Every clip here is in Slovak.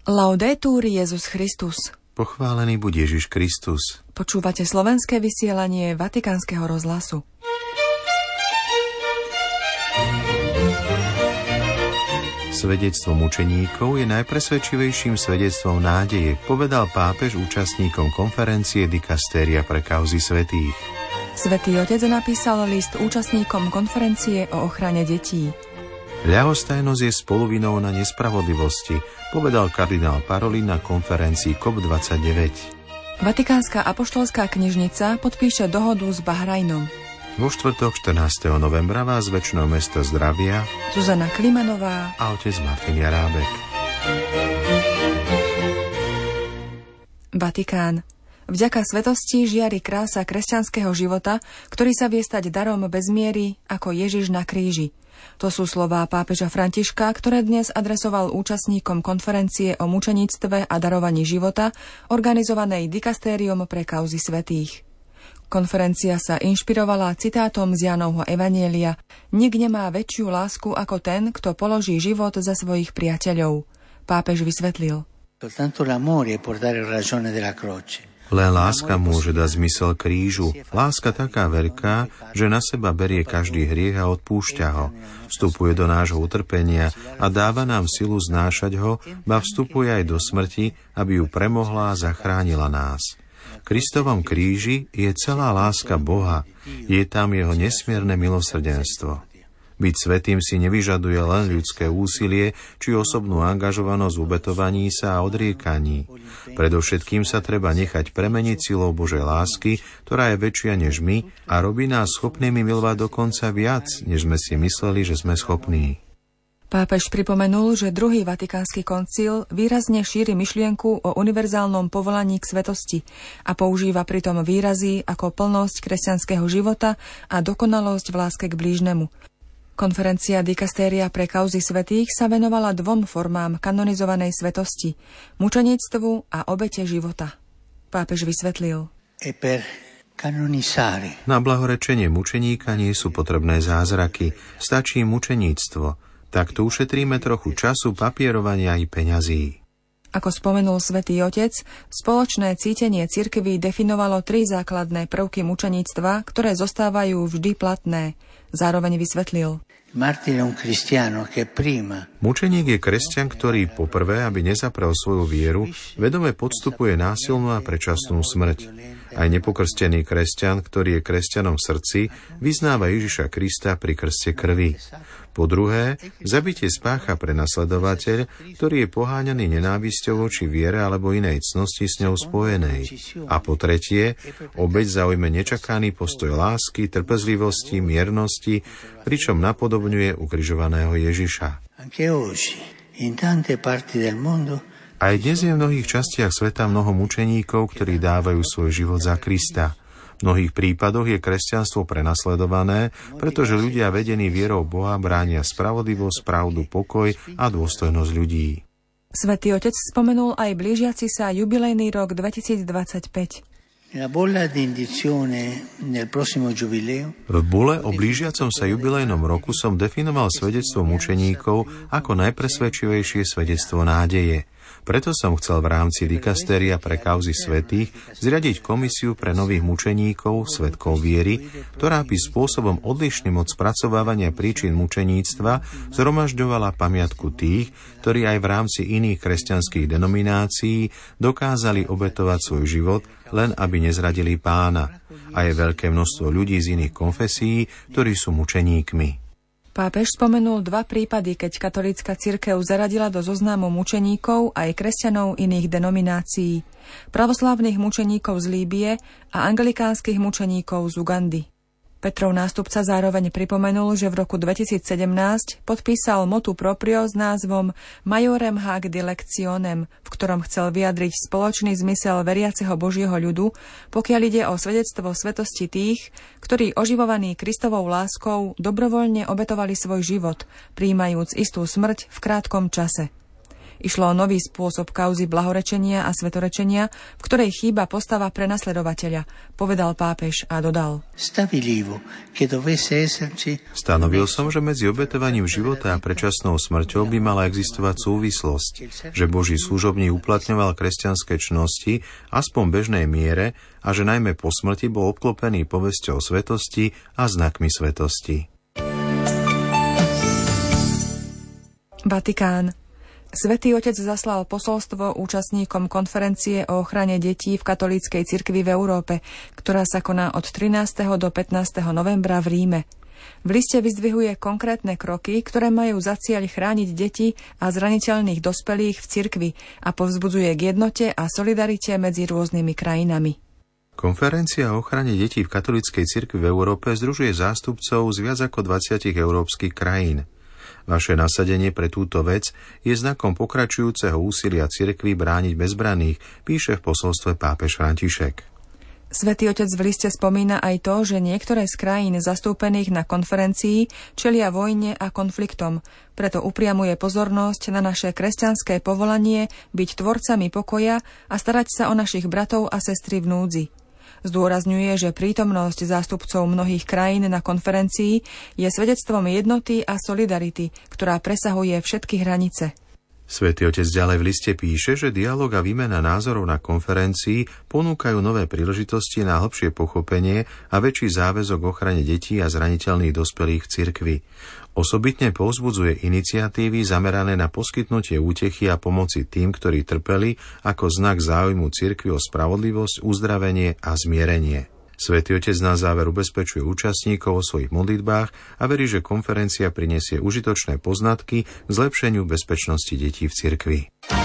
Laudetur Jesus Christus. Pochválený buď Ježiš Kristus. Počúvate slovenské vysielanie Vatikánskeho rozhlasu. Svedectvo mučeníkov je najpresvedčivejším svedectvom nádeje, povedal pápež účastníkom konferencie Dikastéria pre kauzy svätých. Svätý Otec napísal list účastníkom konferencie o ochrane detí. Ľahostajnosť je spoluvinou na nespravodlivosti, povedal kardinál Parolin na konferencii COP29. Vatikánska apoštolská knižnica podpíše dohodu s Bahrajnom. Vo štvrtok 14. novembra vás z Večného mesta zdravia Zuzana Klimanová a otec Martin Jarábek. Vatikán. Vďaka svetosti žiari krása kresťanského života, ktorý sa vie stať darom bez miery ako Ježiš na kríži. To sú slová pápeža Františka, ktoré dnes adresoval účastníkom konferencie o mučeníctve a darovaní života, organizovanej Dikastériom pre kauzy svätých. Konferencia sa inšpirovala citátom z Jánovho evanjelia: Nik nemá väčšiu lásku ako ten, kto položí život za svojich priateľov. Pápež vysvetlil: Len láska môže dať zmysel krížu. Láska taká veľká, že na seba berie každý hriech a odpúšťa ho. Vstupuje do nášho utrpenia a dáva nám silu znášať ho, ba vstupuje aj do smrti, aby ju premohla a zachránila nás. V Kristovom kríži je celá láska Boha. Je tam jeho nesmierne milosrdenstvo. Byť svätým si nevyžaduje len ľudské úsilie či osobnú angažovanosť v obetovaní sa a odriekaní. Predovšetkým sa treba nechať premeniť silou Božej lásky, ktorá je väčšia než my a robí nás schopnými milovať dokonca viac, než sme si mysleli, že sme schopní. Pápež pripomenul, že druhý Vatikánsky koncil výrazne šíri myšlienku o univerzálnom povolaní k svetosti a používa pritom výrazy ako plnosť kresťanského života a dokonalosť v láske k blížnemu. Konferencia Dikastéria pre kauzy svätých sa venovala dvom formám kanonizovanej svetosti: mučeníctvu a obete života. Pápež vysvetlil: Na blahorečenie mučeníka nie sú potrebné zázraky, stačí mučeníctvo. Takto ušetríme trochu času, papierovania i peňazí. Ako spomenul Svätý Otec, spoločné cítenie cirkvi definovalo 3 základné prvky mučeníctva, ktoré zostávajú vždy platné. Zároveň vysvetlil: Mučeník je kresťan, ktorý poprvé, aby nezaprel svoju vieru, vedome podstupuje násilnú a predčasnú smrť. Aj nepokrstený kresťan, ktorý je kresťanom v srdci, vyznáva Ježiša Krista pri krste krvi. Po druhé, zabitie spácha prenasledovateľ, ktorý je poháňaný nenávisťou voči viere alebo inej cnosti s ňou spojenej. A po tretie, obeť zaujme nečakaný postoj lásky, trpezlivosti, miernosti, pričom napodobňuje ukrižovaného Ježiša. Aj dnes je v mnohých častiach sveta mnoho mučeníkov, ktorí dávajú svoj život za Krista. V mnohých prípadoch je kresťanstvo prenasledované, pretože ľudia vedení vierou Boha bránia spravodlivosť, pravdu, pokoj a dôstojnosť ľudí. Svätý Otec spomenul aj blížiaci sa jubilejný rok 2025. V bule o blížiacom sa jubilejnom roku som definoval svedectvo mučeníkov ako najpresvedčivejšie svedectvo nádeje. Preto som chcel v rámci Dikastéria pre kauzy svätých zriadiť komisiu pre nových mučeníkov, svedkov viery, ktorá by spôsobom odlišným od spracovávania príčin mučeníctva zhromažďovala pamiatku tých, ktorí aj v rámci iných kresťanských denominácií dokázali obetovať svoj život, len aby nezradili Pána. A je veľké množstvo ľudí z iných konfesií, ktorí sú mučeníkmi. Pápež spomenul 2 prípady, keď katolícka cirkev zaradila do zoznamu mučeníkov aj kresťanov iných denominácií: pravoslávnych mučeníkov z Líbie a anglikánskych mučeníkov z Ugandy. Petrov nástupca zároveň pripomenul, že v roku 2017 podpísal motu proprio s názvom Majorem hac dilectionem, v ktorom chcel vyjadriť spoločný zmysel veriaceho Božieho ľudu, pokiaľ ide o svedectvo svetosti tých, ktorí oživovaní Kristovou láskou dobrovoľne obetovali svoj život, prijímajúc istú smrť v krátkom čase. Išlo o nový spôsob kauzy blahorečenia a svetorečenia, v ktorej chýba postava prenasledovateľa, povedal pápež a dodal. Stanovil som, že medzi obetovaním života a predčasnou smrťou by mala existovať súvislosť, že Boží služobník uplatňoval kresťanské čnosti aspoň v bežnej miere a že najmä po smrti bol obklopený povesťou svetosti a znakmi svetosti. Vatikán. Svätý Otec zaslal posolstvo účastníkom konferencie o ochrane detí v katolíckej cirkvi v Európe, ktorá sa koná od 13. do 15. novembra v Ríme. V liste vyzdvihuje konkrétne kroky, ktoré majú za cieľ chrániť deti a zraniteľných dospelých v cirkvi a povzbudzuje k jednote a solidarite medzi rôznymi krajinami. Konferencia o ochrane detí v katolíckej cirkvi v Európe združuje zástupcov z viac ako 20 európskych krajín. Vaše nasadenie pre túto vec je znakom pokračujúceho úsilia cirkvi brániť bezbranných, píše v posolstve pápež František. Svätý Otec v liste spomína aj to, že niektoré z krajín zastúpených na konferencii čelia vojne a konfliktom, preto upriamuje pozornosť na naše kresťanské povolanie byť tvorcami pokoja a starať sa o našich bratov a sestry v núdzi. Zdôrazňuje, že prítomnosť zástupcov mnohých krajín na konferencii je svedectvom jednoty a solidarity, ktorá presahuje všetky hranice. Svätý Otec ďalej v liste píše, že dialóg a výmena názorov na konferencii ponúkajú nové príležitosti na hlbšie pochopenie a väčší záväzok k ochrane detí a zraniteľných dospelých v cirkvi. Osobitne povzbudzuje iniciatívy zamerané na poskytnutie útechy a pomoci tým, ktorí trpeli, ako znak záujmu cirkvi o spravodlivosť, uzdravenie a zmierenie. Svätý Otec na záver ubezpečuje účastníkov o svojich modlitbách a verí, že konferencia prinesie užitočné poznatky k zlepšeniu bezpečnosti detí v cirkvi.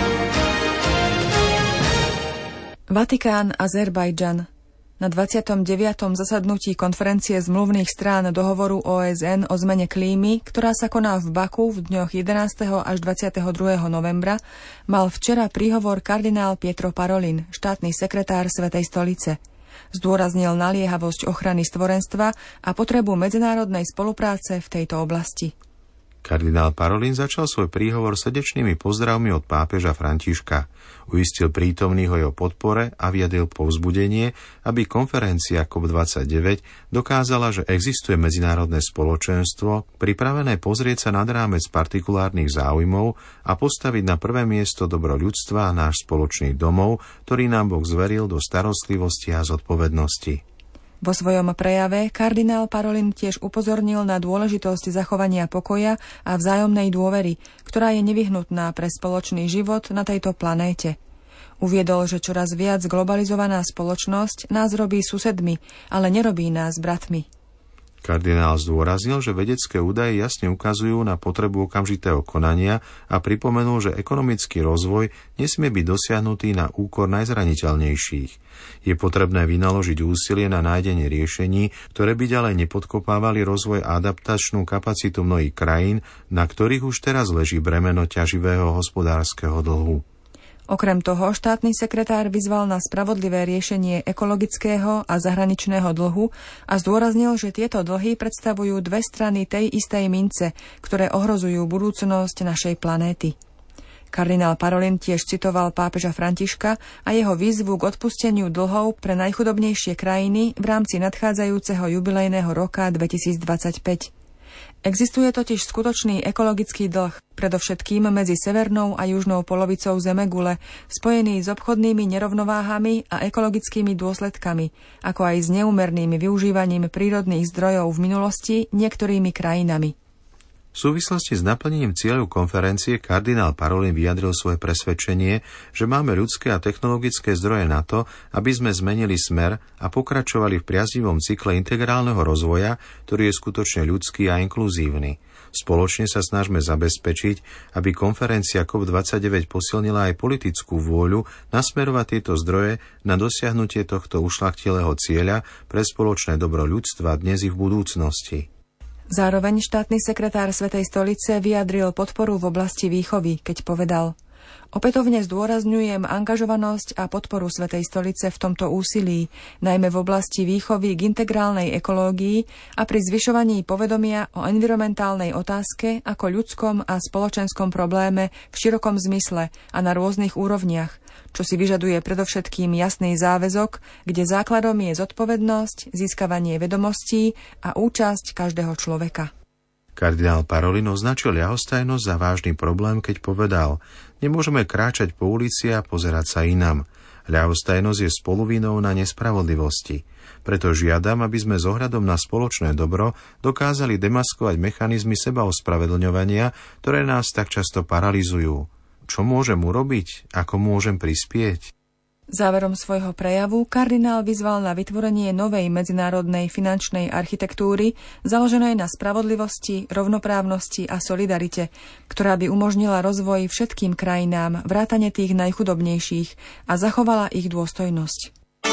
Vatikán, Azerbajdžan. Na 29. zasadnutí konferencie zmluvných strán dohovoru OSN o zmene klímy, ktorá sa koná v Baku v dňoch 11. až 22. novembra, mal včera príhovor kardinál Pietro Parolin, štátny sekretár Svätej stolice. Zdôraznil naliehavosť ochrany stvorenstva a potrebu medzinárodnej spolupráce v tejto oblasti. Kardinál Parolin začal svoj príhovor srdečnými pozdravmi od pápeža Františka. Uistil prítomných o jeho podpore a vyjadril povzbudenie, aby konferencia COP29 dokázala, že existuje medzinárodné spoločenstvo, pripravené pozrieť sa nad rámec partikulárnych záujmov a postaviť na prvé miesto dobro ľudstva a náš spoločný domov, ktorý nám Boh zveril do starostlivosti a zodpovednosti. Vo svojom prejave kardinál Parolin tiež upozornil na dôležitosť zachovania pokoja a vzájomnej dôvery, ktorá je nevyhnutná pre spoločný život na tejto planéte. Uviedol, že čoraz viac globalizovaná spoločnosť nás robí susedmi, ale nerobí nás bratmi. Kardinál zdôraznil, že vedecké údaje jasne ukazujú na potrebu okamžitého konania a pripomenul, že ekonomický rozvoj nesmie byť dosiahnutý na úkor najzraniteľnejších. Je potrebné vynaložiť úsilie na nájdenie riešení, ktoré by ďalej nepodkopávali rozvoj a adaptačnú kapacitu mnohých krajín, na ktorých už teraz leží bremeno ťaživého hospodárskeho dlhu. Okrem toho, štátny sekretár vyzval na spravodlivé riešenie ekologického a zahraničného dlhu a zdôraznil, že tieto dlhy predstavujú dve strany tej istej mince, ktoré ohrozujú budúcnosť našej planéty. Kardinál Parolin tiež citoval pápeža Františka a jeho výzvu k odpusteniu dlhov pre najchudobnejšie krajiny v rámci nadchádzajúceho jubilejného roka 2025. Existuje totiž skutočný ekologický dlh, predovšetkým medzi severnou a južnou polovicou Zemegule, spojený s obchodnými nerovnováhami a ekologickými dôsledkami, ako aj s neúmerným využívaním prírodných zdrojov v minulosti niektorými krajinami. V súvislosti s naplnením cieľov konferencie kardinál Parolin vyjadril svoje presvedčenie, že máme ľudské a technologické zdroje na to, aby sme zmenili smer a pokračovali v priaznivom cykle integrálneho rozvoja, ktorý je skutočne ľudský a inkluzívny. Spoločne sa snažme zabezpečiť, aby konferencia COP29 posilnila aj politickú vôľu nasmerovať tieto zdroje na dosiahnutie tohto ušľachtilého cieľa pre spoločné dobro ľudstva dnes i v budúcnosti. Zároveň štátny sekretár Svätej stolice vyjadril podporu v oblasti výchovy, keď povedal: Opätovne zdôrazňujem angažovanosť a podporu Svätej stolice v tomto úsilí, najmä v oblasti výchovy k integrálnej ekológii a pri zvyšovaní povedomia o environmentálnej otázke ako ľudskom a spoločenskom probléme v širokom zmysle a na rôznych úrovniach, čo si vyžaduje predovšetkým jasný záväzok, kde základom je zodpovednosť, získavanie vedomostí a účasť každého človeka. Kardinál Parolin označil ľahostajnosť za vážny problém, keď povedal: nemôžeme kráčať po ulici a pozerať sa inam. Ľahostajnosť je spoluvinou na nespravodlivosti. Preto žiadam, aby sme s ohľadom na spoločné dobro dokázali demaskovať mechanizmy sebaospravedlňovania, ktoré nás tak často paralyzujú. Čo môžem urobiť? Ako môžem prispieť? Záverom svojho prejavu kardinál vyzval na vytvorenie novej medzinárodnej finančnej architektúry založenej na spravodlivosti, rovnoprávnosti a solidarite, ktorá by umožnila rozvoj všetkým krajinám vrátane tých najchudobnejších a zachovala ich dôstojnosť.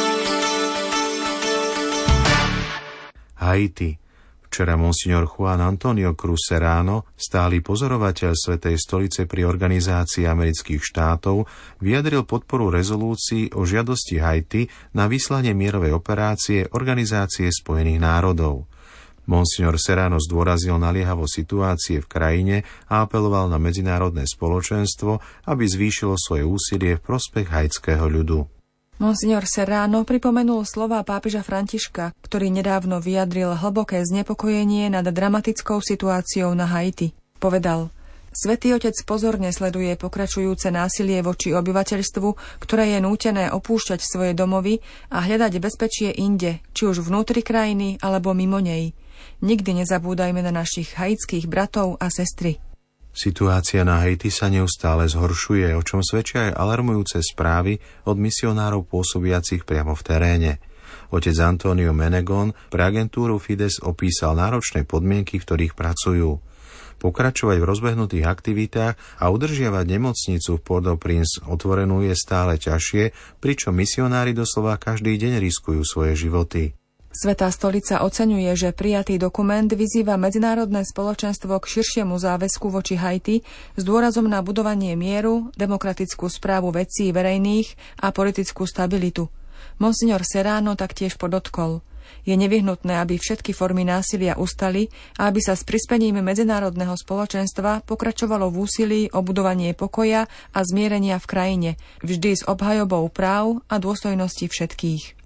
Haiti. Včera monsignor Juan Antonio Cruz Serrano, stály pozorovateľ Svätej stolice pri Organizácii amerických štátov, vyjadril podporu rezolúcii o žiadosti Haiti na vyslanie mierovej operácie Organizácie spojených národov. Monsignor Serrano zdôraznil naliehavosť situácie v krajine a apeloval na medzinárodné spoločenstvo, aby zvýšilo svoje úsilie v prospech haitského ľudu. Monsignor Serrano pripomenul slová pápeža Františka, ktorý nedávno vyjadril hlboké znepokojenie nad dramatickou situáciou na Haiti. Povedal: Svätý Otec pozorne sleduje pokračujúce násilie voči obyvateľstvu, ktoré je nútené opúšťať svoje domovy a hľadať bezpečie inde, či už vnútri krajiny alebo mimo nej. Nikdy nezabúdajme na našich haitských bratov a sestry. Situácia na Haiti sa neustále zhoršuje, o čom svedčia aj alarmujúce správy od misionárov pôsobiacich priamo v teréne. Otec Antonio Menegon pre agentúru Fides opísal náročné podmienky, v ktorých pracujú. Pokračovať v rozbehnutých aktivitách a udržiavať nemocnicu v Port-au-Prince otvorenú je stále ťažšie, pričom misionári doslova každý deň riskujú svoje životy. Svätá stolica oceňuje, že prijatý dokument vyzýva medzinárodné spoločenstvo k širšiemu záväzku voči Haiti s dôrazom na budovanie mieru, demokratickú správu vecí verejných a politickú stabilitu. Monsignor Serrano taktiež podotkol: je nevyhnutné, aby všetky formy násilia ustali a aby sa s prispením medzinárodného spoločenstva pokračovalo v úsilí o budovanie pokoja a zmierenia v krajine, vždy s obhajobou práv a dôstojnosti všetkých.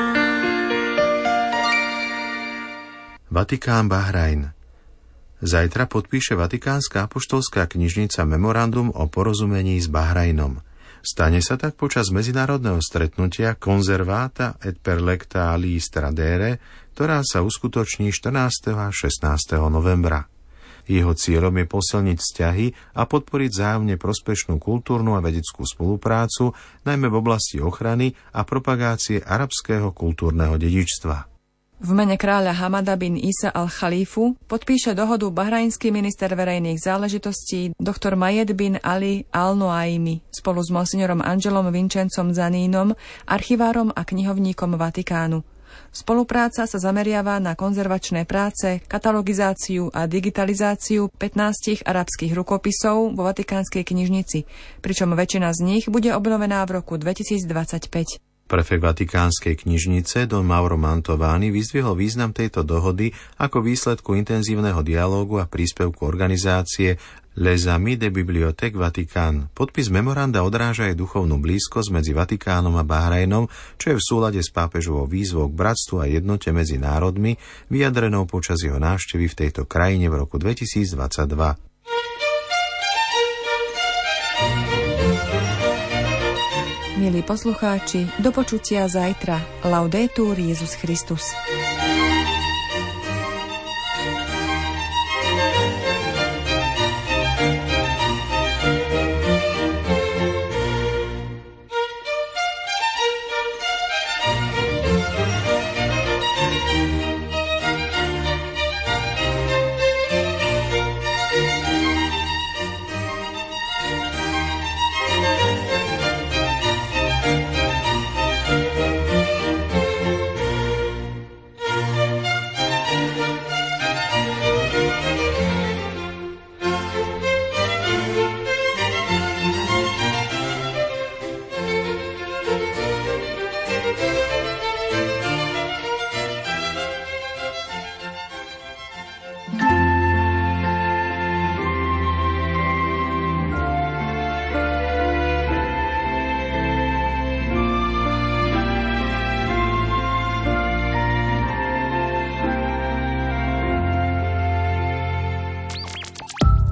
Vatikán, Bahrajn. Zajtra podpíše Vatikánska apoštolská knižnica memorandum o porozumení s Bahrajnom. Stane sa tak počas medzinárodného stretnutia Conservata et per lecta aliis tradere, ktorá sa uskutoční 14. a 16. novembra. Jeho cieľom je posilniť vzťahy a podporiť vzájomne prospešnú kultúrnu a vedeckú spoluprácu, najmä v oblasti ochrany a propagácie arabského kultúrneho dedičstva. V mene kráľa Hamada bin Isa al-Khalifu podpíše dohodu bahrajnský minister verejných záležitostí dr. Majed bin Ali al-Noaimi spolu s monsignorom Angelom Vincencom Zanínom, archivárom a knihovníkom Vatikánu. Spolupráca sa zameriava na konzervačné práce, katalogizáciu a digitalizáciu 15 arabských rukopisov vo Vatikánskej knižnici, pričom väčšina z nich bude obnovená v roku 2025. Prefekt Vatikánskej knižnice Don Mauro Mantovani vyzdvihol význam tejto dohody ako výsledku intenzívneho dialógu a príspevku organizácie Les Amis de Bibliothèque Vatican. Podpis memoranda odráža aj duchovnú blízkosť medzi Vatikánom a Bahrajnom, čo je v súlade s pápežovou výzvou k bratstvu a jednote medzi národmi, vyjadrenou počas jeho návštevy v tejto krajine v roku 2022. Milí poslucháči, do počutia zajtra. Laudetur Jesus Christus.